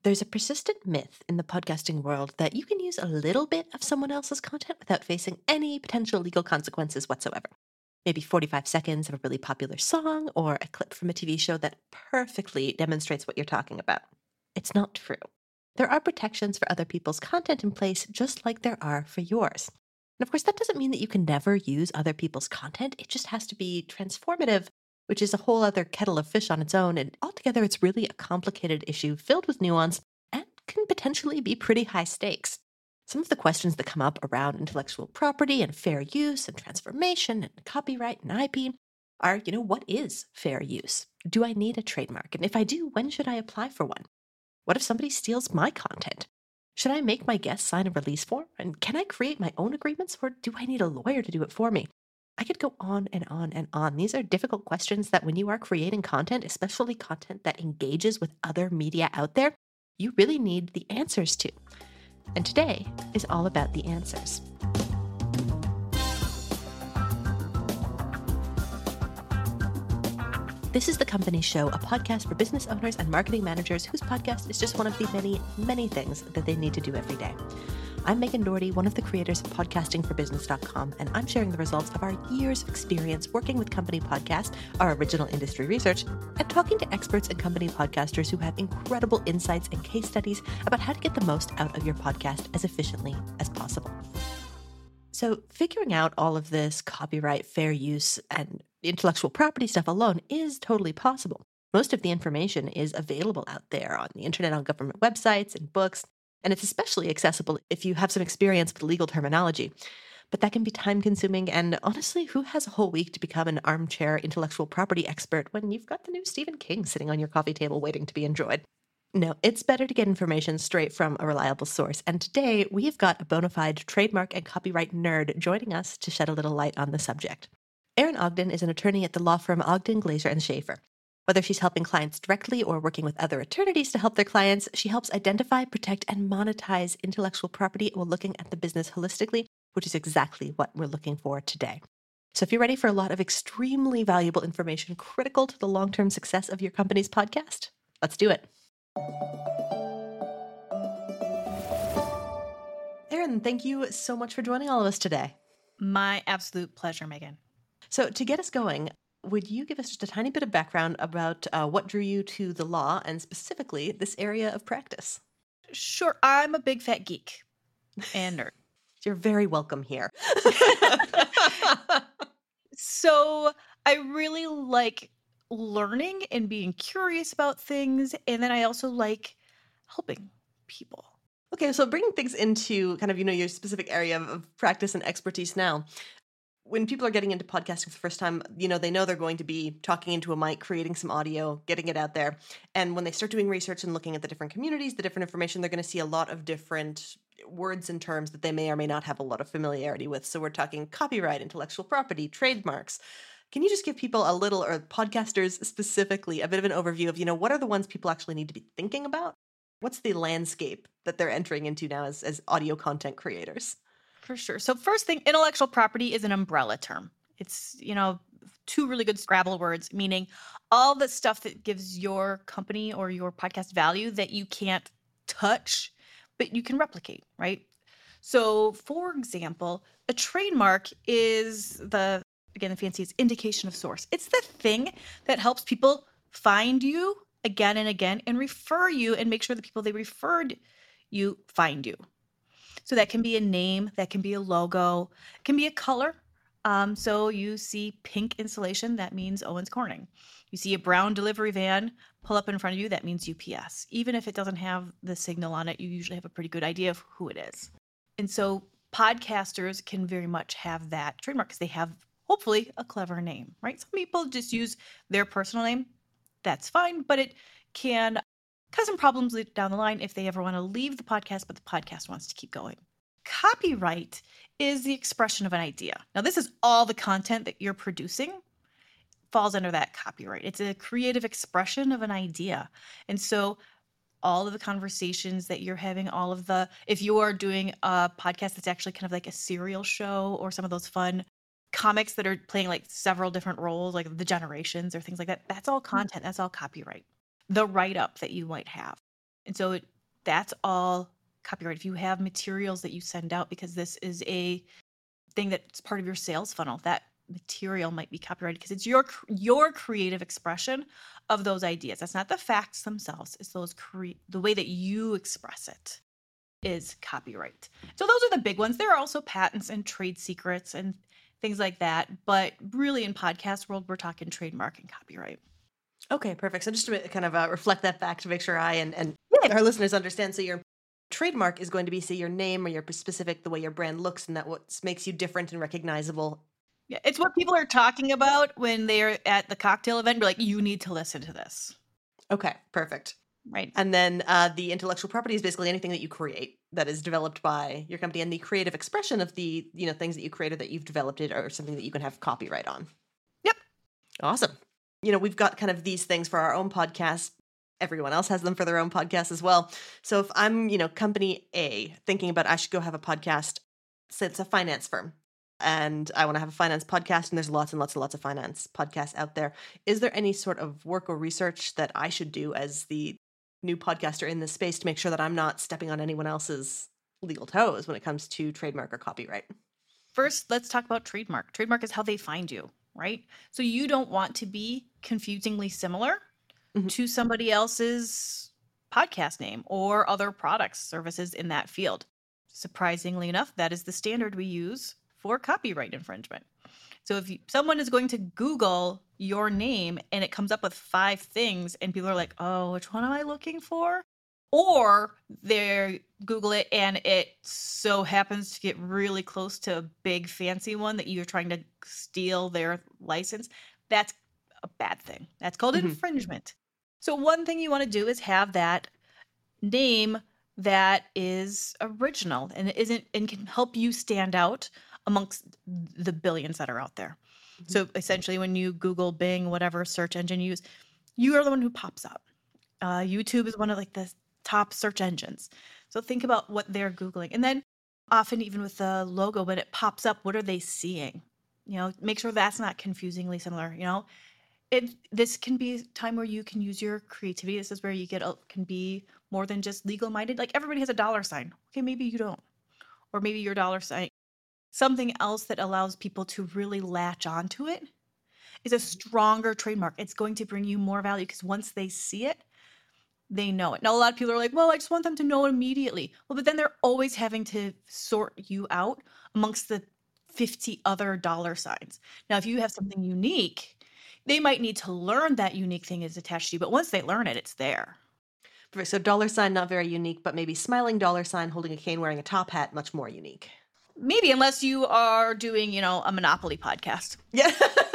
There's a persistent myth in the podcasting world that you can use a little bit of someone else's content without facing any potential legal consequences whatsoever. Maybe 45 seconds of a really popular song or a clip from a TV show that perfectly demonstrates what you're talking about. It's not true. There are protections for other people's content in place, just like there are for yours. And of course, that doesn't mean that you can never use other people's content. It just has to be transformative, which is a whole other kettle of fish on its own. And altogether, it's really a complicated issue filled with nuance and can potentially be pretty high stakes. Some of the questions that come up around intellectual property and fair use and transformation and copyright and IP are, what is fair use? Do I need a trademark? And if I do, when should I apply for one? What if somebody steals my content? Should I make my guests sign a release form? And can I create my own agreements, or do I need a lawyer to do it for me? I could go on and on and on. These are difficult questions that when you are creating content, especially content that engages with other media out there, you really need the answers to. And today is all about the answers. This is The Company Show, a podcast for business owners and marketing managers whose podcast is just one of the many, many things that they need to do every day. I'm Megan Doherty, one of the creators of podcastingforbusiness.com, and I'm sharing the results of our years of experience working with company podcasts, our original industry research, and talking to experts and company podcasters who have incredible insights and case studies about how to get the most out of your podcast as efficiently as possible. So figuring out all of this copyright, fair use, and intellectual property stuff alone is totally possible. Most of the information is available out there on the internet, on government websites and books, and it's especially accessible if you have some experience with legal terminology. But that can be time-consuming, and honestly, who has a whole week to become an armchair intellectual property expert when you've got the new Stephen King sitting on your coffee table waiting to be enjoyed? No, it's better to get information straight from a reliable source. And today, we've got a bona fide trademark and copyright nerd joining us to shed a little light on the subject. Erin Ogden is an attorney at the law firm Ogden, Glaser & Schaefer. Whether she's helping clients directly or working with other attorneys to help their clients, she helps identify, protect, and monetize intellectual property while looking at the business holistically, which is exactly what we're looking for today. So if you're ready for a lot of extremely valuable information critical to the long-term success of your company's podcast, let's do it. Erin, thank you so much for joining all of us today. My absolute pleasure, Megan. So to get us going, would you give us just a tiny bit of background about what drew you to the law and specifically this area of practice? Sure. I'm a big fat geek and nerd. You're very welcome here. So I really like learning and being curious about things. And then I also like helping people. Okay, so bringing things into kind of, your specific area of practice and expertise now. When people are getting into podcasting for the first time, they know they're going to be talking into a mic, creating some audio, getting it out there. And when they start doing research and looking at the different communities, the different information, they're going to see a lot of different words and terms that they may or may not have a lot of familiarity with. So we're talking copyright, intellectual property, trademarks. Can you just give people a little, or podcasters specifically, a bit of an overview of, what are the ones people actually need to be thinking about? What's the landscape that they're entering into now as audio content creators? For sure. So first thing, intellectual property is an umbrella term. It's, two really good Scrabble words, meaning all the stuff that gives your company or your podcast value that you can't touch, but you can replicate, right? So for example, a trademark is the fanciest indication of source. It's the thing that helps people find you again and again and refer you and make sure the people they referred you find you. So that can be a name, that can be a logo, it can be a color. So you see pink insulation, that means Owens Corning. You see a brown delivery van pull up in front of you, that means UPS. Even if it doesn't have the signal on it, you usually have a pretty good idea of who it is. And so podcasters can very much have that trademark because they have hopefully a clever name, right? Some people just use their personal name. That's fine, but it can cause some problems down the line if they ever want to leave the podcast, but the podcast wants to keep going. Copyright is the expression of an idea. Now, this is all the content that you're producing falls under that copyright. It's a creative expression of an idea. And so all of the conversations that you're having, if you are doing a podcast that's actually kind of like a serial show or some of those fun comics that are playing like several different roles, like the Generations or things like that, that's all content. That's all copyright. The write-up that you might have. And so that's all copyright. If you have materials that you send out, because this is a thing that's part of your sales funnel, that material might be copyrighted because it's your creative expression of those ideas. That's not the facts themselves. It's the way that you express it is copyright. So those are the big ones. There are also patents and trade secrets and things like that. But really in podcast world, we're talking trademark and copyright. Okay, perfect. So just to kind of reflect that back to make sure I and Yeah. our listeners understand. So your trademark is going to be, say, your name or your specific, the way your brand looks, and that what makes you different and recognizable. Yeah, it's what people are talking about when they're at the cocktail event. Be like, you need to listen to this. Okay, perfect. Right. And then the intellectual property is basically anything that you create that is developed by your company, and the creative expression of the things that you created that you've developed it or something that you can have copyright on. Yep. Awesome. We've got kind of these things for our own podcast. Everyone else has them for their own podcast as well. So if I'm, company A thinking about I should go have a podcast, say it's a finance firm, and I want to have a finance podcast, and there's lots and lots and lots of finance podcasts out there. Is there any sort of work or research that I should do as the new podcaster in this space to make sure that I'm not stepping on anyone else's legal toes when it comes to trademark or copyright? First, let's talk about trademark. Trademark is how they find you, right? So you don't want to be confusingly similar to somebody else's podcast name or other products, services in that field. Surprisingly enough, that is the standard we use for copyright infringement. So if someone is going to Google your name and it comes up with 5 things and people are like, oh, which one am I looking for? Or they Google it and it so happens to get really close to a big fancy one that you're trying to steal their license, that's a bad thing. That's called infringement. So one thing you want to do is have that name that is original and can help you stand out amongst the billions that are out there. So essentially when you Google, Bing, whatever search engine you use, you are the one who pops up. YouTube is one of the top search engines. So think about what they're Googling. And then often even with the logo, when it pops up, what are they seeing? Make sure that's not confusingly similar. This can be a time where you can use your creativity. This is where you can be more than just legal minded. Like everybody has a dollar sign. Okay, maybe you don't. Or maybe your dollar sign, something else that allows people to really latch onto it is a stronger trademark. It's going to bring you more value because once they see it, they know it. Now, a lot of people are like, well, I just want them to know it immediately. Well, but then they're always having to sort you out amongst the 50 other dollar signs. Now, if you have something unique, they might need to learn that unique thing is attached to you, but once they learn it, it's there. So dollar sign, not very unique, but maybe smiling dollar sign, holding a cane, wearing a top hat, much more unique. Maybe, unless you are doing, a Monopoly podcast. Yeah.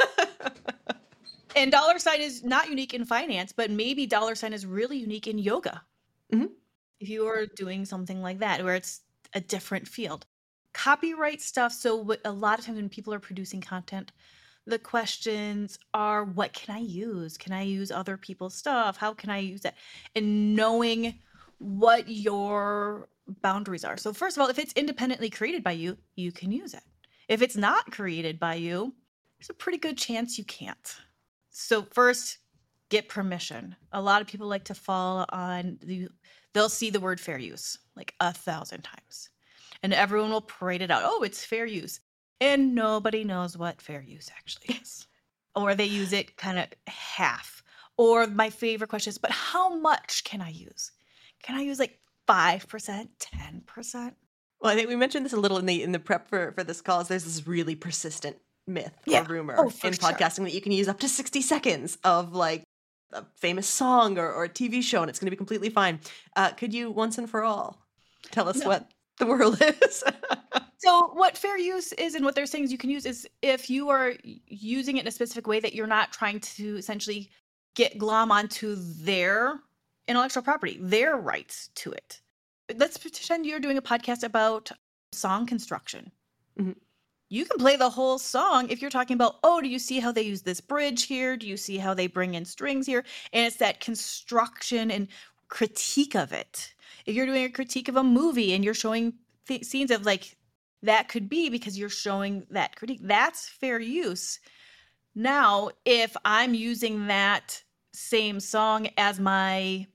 And dollar sign is not unique in finance, but maybe dollar sign is really unique in yoga. If you are doing something like that, where it's a different field. Copyright stuff. So a lot of times when people are producing content, the questions are, what can I use? Can I use other people's stuff? How can I use that? And knowing what your boundaries are. So first of all, if it's independently created by you, you can use it. If it's not created by you, there's a pretty good chance you can't. So first, get permission. A lot of people like to fall on they'll see the word fair use 1,000 times. And everyone will parade it out. Oh, it's fair use. And nobody knows what fair use actually is. Or they use it kind of half. Or my favorite question is, but how much can I use? Can I use 5%, 10%? Well, I think we mentioned this a little in the prep for this call. Is there's this really persistent myth or rumor in podcasting that you can use up to 60 seconds of a famous song or a TV show and it's going to be completely fine. Could you once and for all tell us what the world is? So what fair use is and what they're saying is you can use is if you are using it in a specific way that you're not trying to essentially glom onto their intellectual property, their rights to it. Let's pretend you're doing a podcast about song construction. You can play the whole song if you're talking about, do you see how they use this bridge here? Do you see how they bring in strings here? And it's that construction and critique of it. If you're doing a critique of a movie and you're showing scenes of that could be because you're showing that critique, that's fair use. Now, if I'm using that same song as my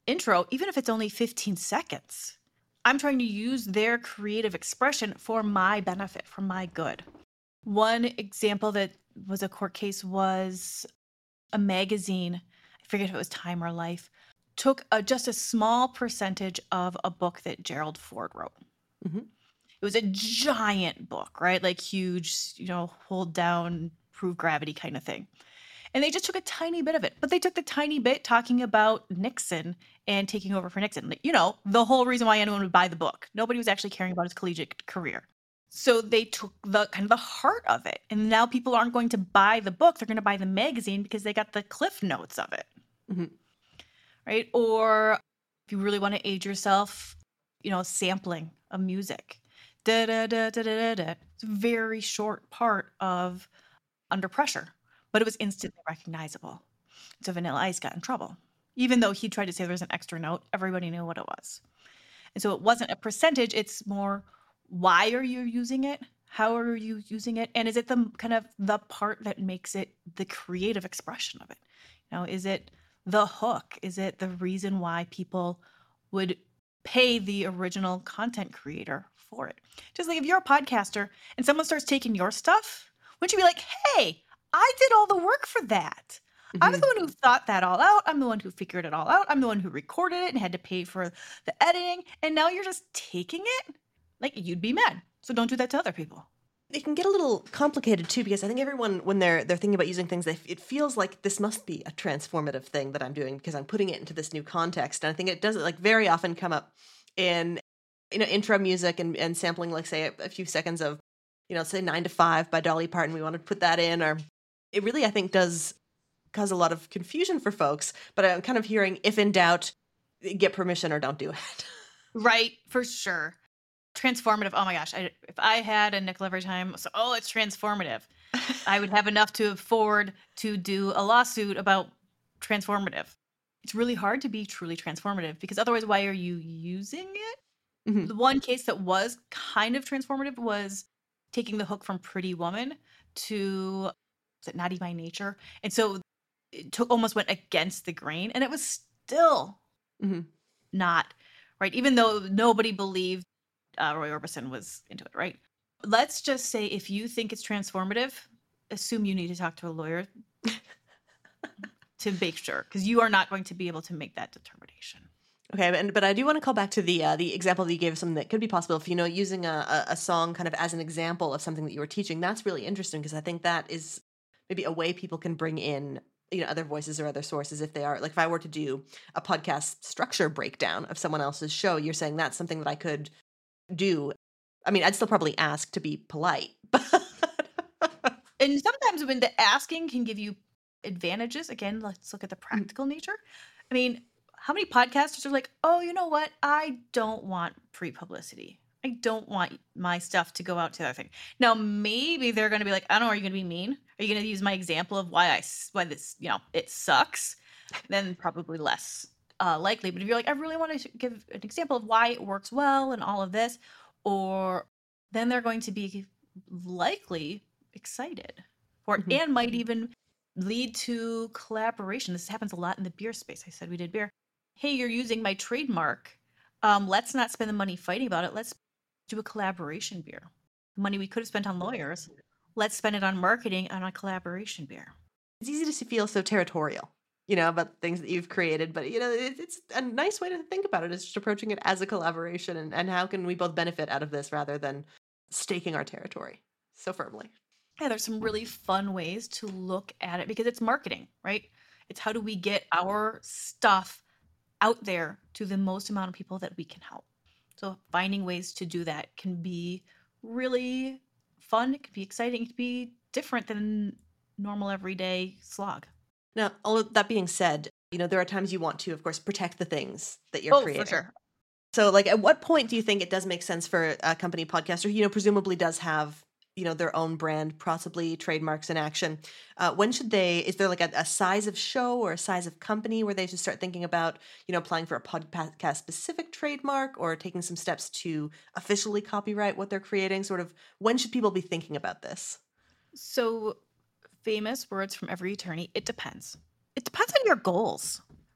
intro, even if it's only 15 seconds. I'm trying to use their creative expression for my benefit, for my good. One example that was a court case was a magazine, I forget if it was Time or Life, took just a small percentage of a book that Gerald Ford wrote. Mm-hmm. It was a giant book, right? Like huge, hold down, prove gravity kind of thing. And they just took a tiny bit of it. But they took the tiny bit talking about Nixon and taking over for Nixon. The whole reason why anyone would buy the book. Nobody was actually caring about his collegiate career. So they took the kind of the heart of it. And now people aren't going to buy the book. They're going to buy the magazine because they got the cliff notes of it. Mm-hmm. Right? Or if you really want to age yourself, sampling of music. Da da da da da da. It's a very short part of Under Pressure, but it was instantly recognizable. So Vanilla Ice got in trouble. Even though he tried to say there was an extra note, everybody knew what it was. And so it wasn't a percentage, it's more, why are you using it? How are you using it? And is it the kind of the part that makes it the creative expression of it? Is it the hook? Is it the reason why people would pay the original content creator for it? Just like if you're a podcaster and someone starts taking your stuff, wouldn't you be like, hey, I did all the work for that. I'm the one who thought that all out. I'm the one who figured it all out. I'm the one who recorded it and had to pay for the editing. And now you're just taking it? Like, you'd be mad. So don't do that to other people. It can get a little complicated too, because I think everyone, when they're thinking about using things, it feels like this must be a transformative thing that I'm doing because I'm putting it into this new context. And I think it does very often come up in intro music and sampling, like say a few seconds of say 9 to 5 by Dolly Parton. We want to put that in, or it really I think does cause a lot of confusion for folks. But I'm kind of hearing, if in doubt, get permission or don't do it. Right, for sure. Transformative. Oh my gosh. If I had a nickel every time, it's transformative. I would have enough to afford to do a lawsuit about transformative. It's really hard to be truly transformative because otherwise, why are you using it? Mm-hmm. The one case that was kind of transformative was taking the hook from Pretty Woman to, was it Naughty by Nature? And so it almost went against the grain, and it was still not right, even though nobody believed Roy Orbison was into it, right? Let's just say if you think it's transformative, assume you need to talk to a lawyer to make sure, because you are not going to be able to make that determination. Okay, but I do want to call back to the example that you gave of something that could be possible. If using a song kind of as an example of something that you were teaching, that's really interesting because I think that is maybe a way people can bring in other voices or other sources if they are like if I were to do a podcast structure breakdown of someone else's show. You're saying that's something that I could do. I mean, I'd still probably ask to be polite, but and sometimes when the asking can give you advantages, again, let's look at the practical nature. I mean, how many podcasters are like, oh, you know what? I don't want free publicity. I don't want my stuff to go out to the other thing. Now, maybe they're going to be like, I don't know, are you going to be mean? Are you going to use my example of why this, it sucks? Then probably less likely. But if you're like, I really want to give an example of why it works well and all of this, or then they're going to be likely excited for it and might even lead to collaboration. This happens a lot in the beer space. I said we did beer. Hey, you're using my trademark. Let's not spend the money fighting about it. Let's do a collaboration beer. The money we could have spent on lawyers, let's spend it on marketing on a collaboration beer. It's easy to feel so territorial, about things that you've created. But, it's a nice way to think about it is just approaching it as a collaboration and how can we both benefit out of this rather than staking our territory so firmly. Yeah, there's some really fun ways to look at it because it's marketing, right? It's how do we get our stuff out there to the most amount of people that we can help. So finding ways to do that can be really fun. It can be exciting. It can be different than normal everyday slog. Now, all of that being said, there are times you want to, of course, protect the things that you're creating. For sure. So, at what point do you think it does make sense for a company podcaster who, presumably does have, their own brand, possibly trademarks in action? When should is there a size of show or a size of company where they should start thinking about, applying for a podcast specific trademark or taking some steps to officially copyright what they're creating? Sort of, when should people be thinking about this? So famous words from every attorney. It depends. It depends on your goals,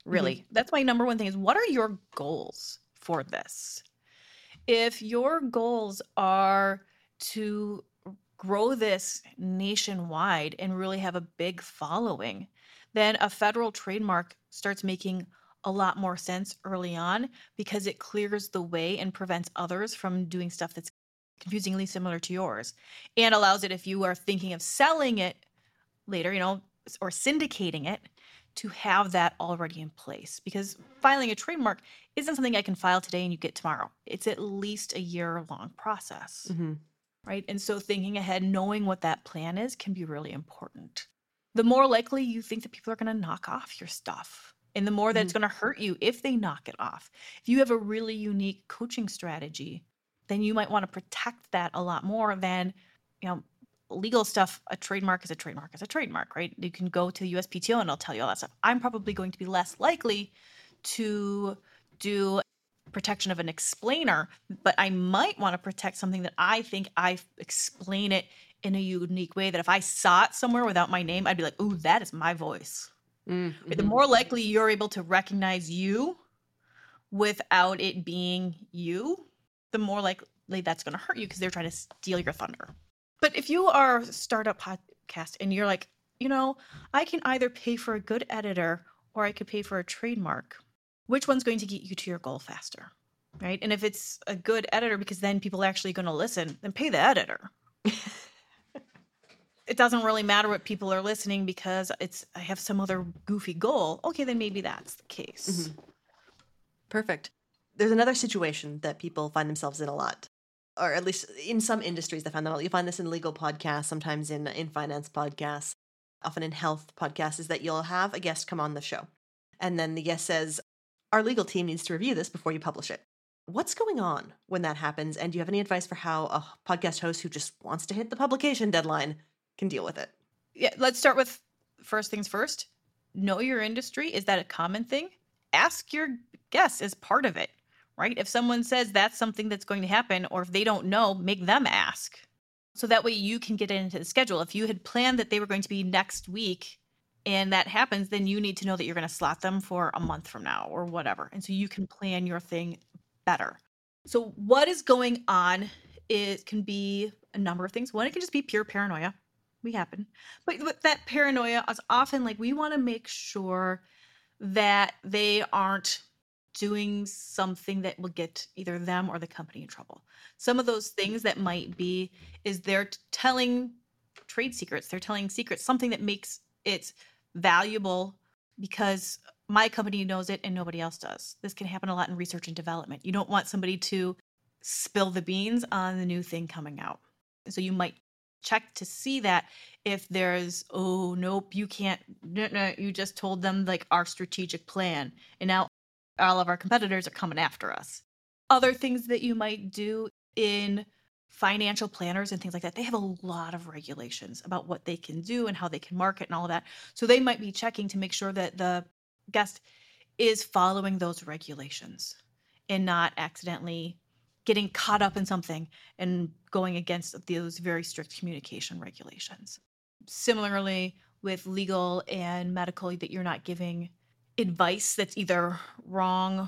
really. That's my number one thing is what are your goals for this? If your goals are to grow this nationwide and really have a big following, then a federal trademark starts making a lot more sense early on because it clears the way and prevents others from doing stuff that's confusingly similar to yours and allows it if you are thinking of selling it later, or syndicating it to have that already in place because filing a trademark isn't something I can file today and you get tomorrow. It's at least a year-long process, right? And so thinking ahead, knowing what that plan is can be really important. The more likely you think that people are going to knock off your stuff and the more that's going to hurt you if they knock it off. If you have a really unique coaching strategy, then you might want to protect that a lot more than, legal stuff. A trademark is a trademark is a trademark, right? You can go to the USPTO and it'll tell you all that stuff. I'm probably going to be less likely to do protection of an explainer, but I might want to protect something that I think I explain it in a unique way that if I saw it somewhere without my name, I'd be like, ooh, that is my voice. The more likely you're able to recognize you without it being you, the more likely that's going to hurt you because they're trying to steal your thunder. But if you are a startup podcast and you're like, I can either pay for a good editor or I could pay for a trademark, which one's going to get you to your goal faster, right? And if it's a good editor, because then people are actually going to listen, then pay the editor. It doesn't really matter what people are listening because I have some other goofy goal. Okay, then maybe that's the case. Perfect. There's another situation that people find themselves in a lot. Or at least in some industries, they find them. You find this in legal podcasts, sometimes in finance podcasts, often in health podcasts, is that you'll have a guest come on the show. And then the guest says, our legal team needs to review this before you publish it. What's going on when that happens? And do you have any advice for how a podcast host who just wants to hit the publication deadline can deal with it? Yeah, let's start with first things first. Know your industry. Is that a common thing? Ask your guests as part of it. Right? If someone says that's something that's going to happen, or if they don't know, make them ask. So that way you can get it into the schedule. If you had planned that they were going to be next week and that happens, then you need to know that you're going to slot them for a month from now or whatever. And so you can plan your thing better. So what is going on can be a number of things. One, it can just be pure paranoia. We happen. But that paranoia is often we want to make sure that they aren't doing something that will get either them or the company in trouble. Some of those things that might be is they're telling trade secrets. They're telling secrets, something that makes it valuable because my company knows it and nobody else does. This can happen a lot in research and development. You don't want somebody to spill the beans on the new thing coming out. So you might check to see that if there's, oh, nope, you can't, no, you just told them our strategic plan. And now all of our competitors are coming after us. Other things that you might do in financial planners and things like that, they have a lot of regulations about what they can do and how they can market and all of that. So they might be checking to make sure that the guest is following those regulations and not accidentally getting caught up in something and going against those very strict communication regulations. Similarly, with legal and medical, that you're not giving advice that's either wrong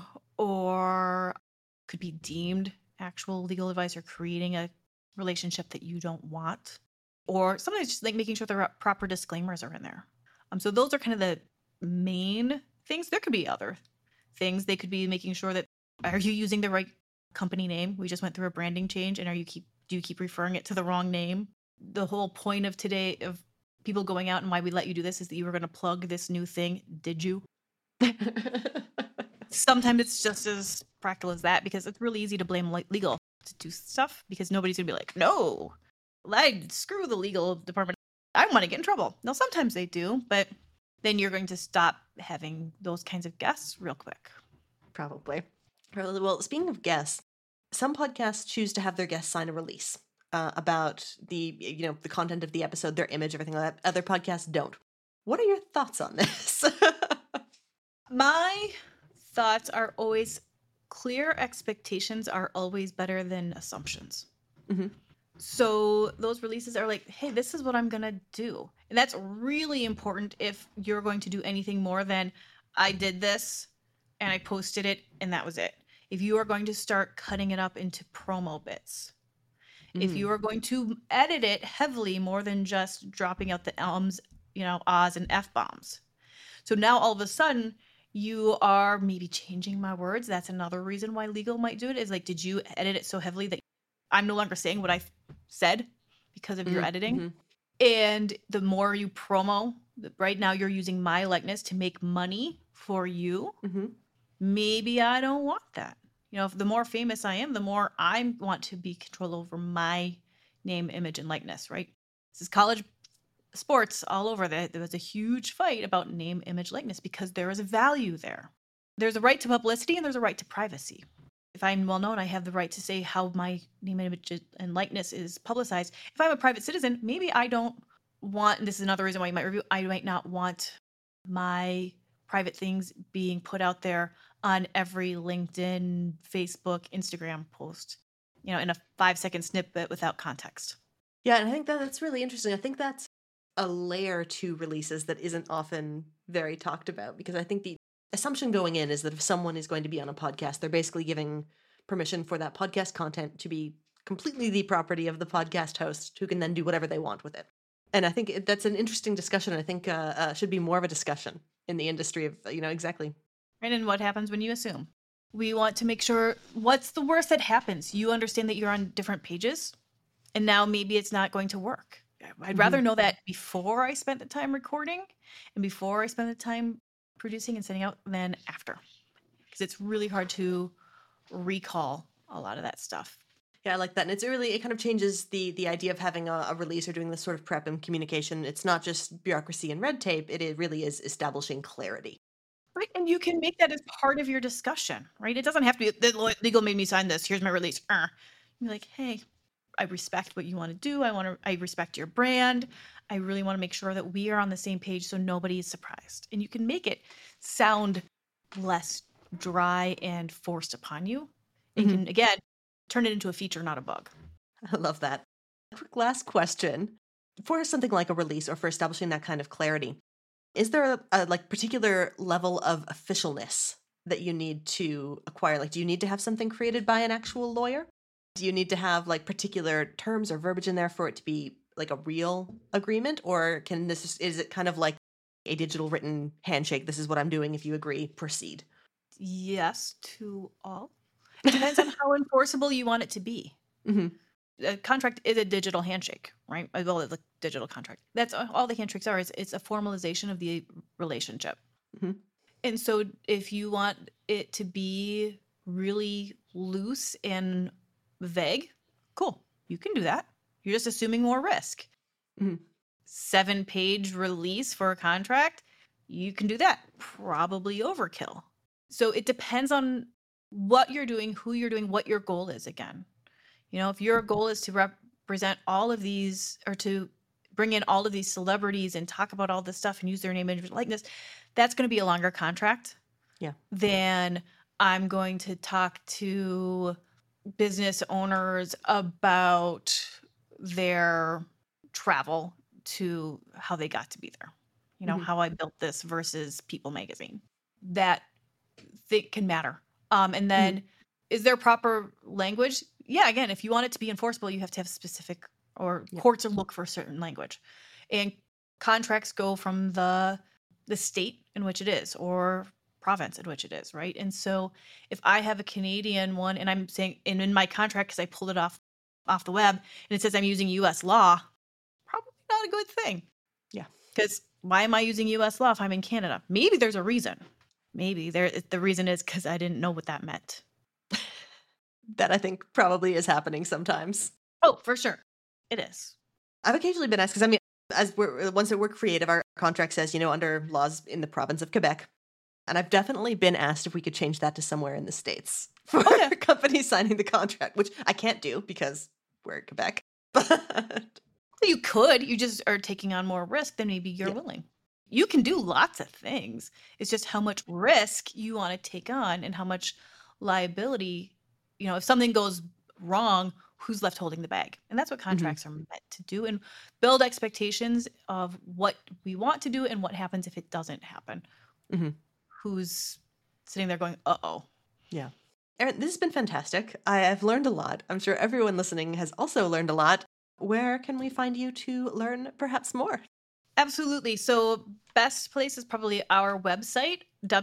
or could be deemed actual legal advice or creating a relationship that you don't want. Or sometimes just making sure the proper disclaimers are in there. So those are kind of the main things. There could be other things. They could be making sure that, are you using the right company name? We just went through a branding change and do you keep referring it to the wrong name? The whole point of today of people going out and why we let you do this is that you were going to plug this new thing. Did you? Sometimes it's just as practical as that because it's really easy to blame legal to do stuff because nobody's gonna be like, no, screw the legal department. I want to get in trouble. No, sometimes they do, but then you're going to stop having those kinds of guests real quick. Probably. Well, speaking of guests, some podcasts choose to have their guests sign a release about the content of the episode, their image, everything like that. Other podcasts don't. What are your thoughts on this? My thoughts are always clear expectations are always better than assumptions. So those releases are hey, this is what I'm going to do. And that's really important if you're going to do anything more than I did this and I posted it and that was it. If you are going to start cutting it up into promo bits, if you are going to edit it heavily more than just dropping out the ums, ahs and F bombs. So now all of a sudden you are maybe changing my words. That's another reason why legal might do it, is like, did you edit it so heavily that I'm no longer saying what I said because of your editing? And the more you promo, right now you're using my likeness to make money for you. Maybe I don't want that. If the more famous I am, the more I want to be control over my name, image, and likeness, right? This is college sports all over. There was a huge fight about name, image, likeness because there is a value there. There's a right to publicity and there's a right to privacy. If I'm well known, I have the right to say how my name, image, and likeness is publicized. If I'm a private citizen, maybe I don't want, and this is another reason why you might review, I might not want my private things being put out there on every LinkedIn, Facebook, Instagram post, in a 5-second snippet without context. Yeah, and I think that's really interesting. I think that's a layer to releases that isn't often very talked about, because I think the assumption going in is that if someone is going to be on a podcast, they're basically giving permission for that podcast content to be completely the property of the podcast host, who can then do whatever they want with it. And I think that's an interesting discussion. I think should be more of a discussion in the industry of, exactly. Right, and what happens when you assume? We want to make sure, what's the worst that happens? You understand that you're on different pages, and now maybe it's not going to work. I'd rather know that before I spent the time recording and before I spent the time producing and sending out than after. Because it's really hard to recall a lot of that stuff. Yeah, I like that. And it kind of changes the idea of having a release or doing this sort of prep and communication. It's not just bureaucracy and red tape. It really is establishing clarity. Right, and you can make that as part of your discussion, right? It doesn't have to be, the legal made me sign this, here's my release. You're like, hey, I respect what you want to do. I respect your brand. I really want to make sure that we are on the same page so nobody is surprised. And you can make it sound less dry and forced upon you. And can, again, turn it into a feature, not a bug. I love that. Quick last question. For something like a release or for establishing that kind of clarity, is there a particular level of officialness that you need to acquire? Like, do you need to have something created by an actual lawyer? Do you need to have particular terms or verbiage in there for it to be like a real agreement? Or is it kind of like a digital written handshake? This is what I'm doing. If you agree, proceed. Yes to all. It depends on how enforceable you want it to be. A contract is a digital handshake, right? Well, it's a digital contract. That's all the handshakes are. It's a formalization of the relationship. And so if you want it to be really loose and vague, cool. You can do that. You're just assuming more risk. 7-page release for a contract, you can do that. Probably overkill. So it depends on what you're doing, who you're doing, what your goal is again. If your goal is to represent all of these, or to bring in all of these celebrities and talk about all this stuff and use their name, image, and likeness, that's going to be a longer contract. Yeah. Than I'm going to talk to business owners about their travel to how they got to be there. How I built this versus People magazine. That thing can matter. And then is there proper language? Yeah, again, if you want it to be enforceable, you have to have specific, or courts will look for a certain language. And contracts go from the state in which it is, or province in which it is, right? And so if I have a Canadian one and I'm saying, and in my contract, because I pulled it off the web, and it says I'm using US law, probably not a good thing. Yeah. Because why am I using US law if I'm in Canada? Maybe there's a reason. Maybe the reason is because I didn't know what that meant. That I think probably is happening sometimes. Oh, for sure. It is. I've occasionally been asked, because once that we're creative, our contract says, under laws in the province of Quebec. And I've definitely been asked if we could change that to somewhere in the States for companies signing the contract, which I can't do because we're in Quebec. But you could. You just are taking on more risk than maybe you're willing. You can do lots of things. It's just how much risk you want to take on and how much liability. If something goes wrong, who's left holding the bag? And that's what contracts are meant to do, and build expectations of what we want to do and what happens if it doesn't happen. who's sitting there going, uh-oh. Yeah. Erin, this has been fantastic. I have learned a lot. I'm sure everyone listening has also learned a lot. Where can we find you to learn perhaps more? Absolutely. So best place is probably our website,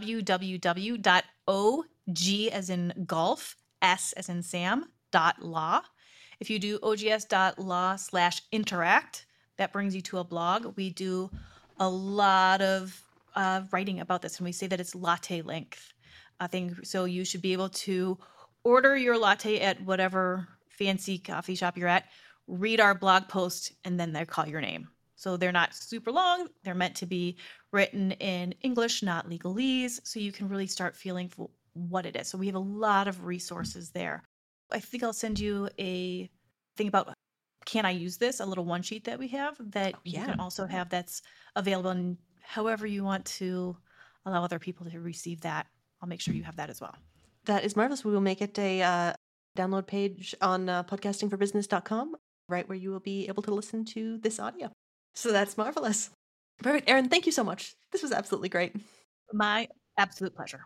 www.og as in golf, S as in Sam, .law. If you do ogs.law/interact, that brings you to a blog. We do a lot of writing about this, and we say that it's latte length. So you should be able to order your latte at whatever fancy coffee shop you're at, read our blog post, and then they call your name. So they're not super long. They're meant to be written in English, not legalese, so you can really start feeling for what it is. So we have a lot of resources there. I think I'll send you a thing about, can I use this? A little one sheet that we have that you can also have that's available in however you want to allow other people to receive that. I'll make sure you have that as well. That is marvelous. We will make it a download page on podcastingforbusiness.com, right where you will be able to listen to this audio. So that's marvelous. Perfect. Erin, thank you so much. This was absolutely great. My absolute pleasure.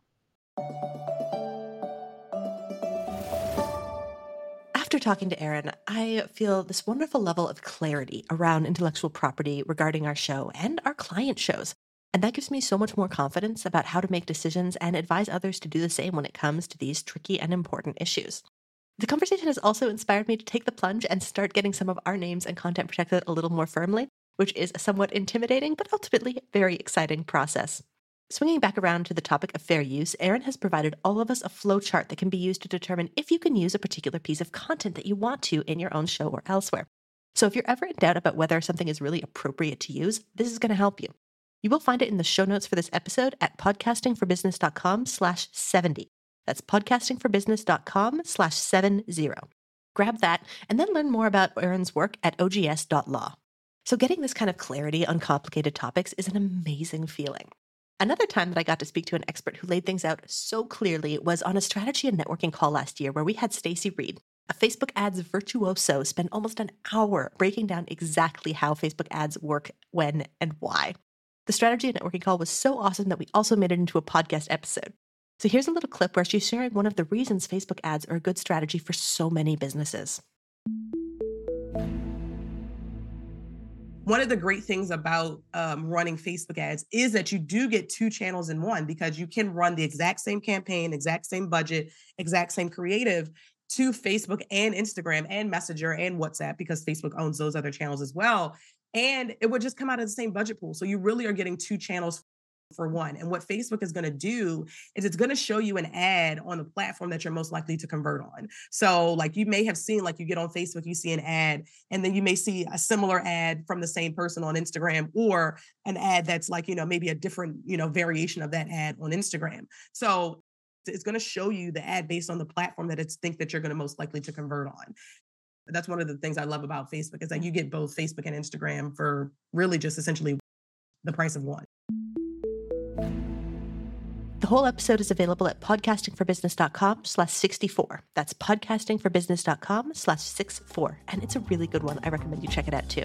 After talking to Erin, I feel this wonderful level of clarity around intellectual property regarding our show and our client shows. And that gives me so much more confidence about how to make decisions and advise others to do the same when it comes to these tricky and important issues. The conversation has also inspired me to take the plunge and start getting some of our names and content protected a little more firmly, which is a somewhat intimidating but ultimately very exciting process. Swinging back around to the topic of fair use, Erin has provided all of us a flow chart that can be used to determine if you can use a particular piece of content that you want to in your own show or elsewhere. So if you're ever in doubt about whether something is really appropriate to use, this is going to help you. You will find it in the show notes for this episode at podcastingforbusiness.com/70. That's podcastingforbusiness.com/70. Grab that and then learn more about Erin's work at ogs.law. So getting this kind of clarity on complicated topics is an amazing feeling. Another time that I got to speak to an expert who laid things out so clearly was on a strategy and networking call last year where we had Stacey Reed, a Facebook ads virtuoso, spend almost an hour breaking down exactly how Facebook ads work, when, and why. The strategy and networking call was so awesome that we also made it into a podcast episode. So here's a little clip where she's sharing one of the reasons Facebook ads are a good strategy for so many businesses. One of the great things about running Facebook ads is that you do get two channels in one, because you can run the exact same campaign, exact same budget, exact same creative to Facebook and Instagram and Messenger and WhatsApp, because Facebook owns those other channels as well. And it would just come out of the same budget pool. So you really are getting two channels for one. And what Facebook is going to do is it's going to show you an ad on the platform that you're most likely to convert on. So like you may have seen, like you get on Facebook, you see an ad, and then you may see a similar ad from the same person on Instagram, or an ad that's like, maybe a different, variation of that ad on Instagram. So it's going to show you the ad based on the platform that it's think that you're going to most likely to convert on. That's one of the things I love about Facebook, is that you get both Facebook and Instagram for really just essentially the price of one. The whole episode is available at podcastingforbusiness.com/64. That's podcastingforbusiness.com/64. And it's a really good one. I recommend you check it out too.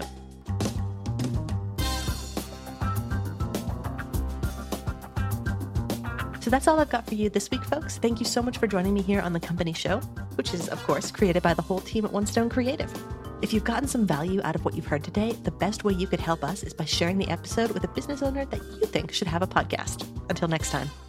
So that's all I've got for you this week, folks. Thank you so much for joining me here on The Company Show, which is, of course, created by the whole team at One Stone Creative. If you've gotten some value out of what you've heard today, the best way you could help us is by sharing the episode with a business owner that you think should have a podcast. Until next time.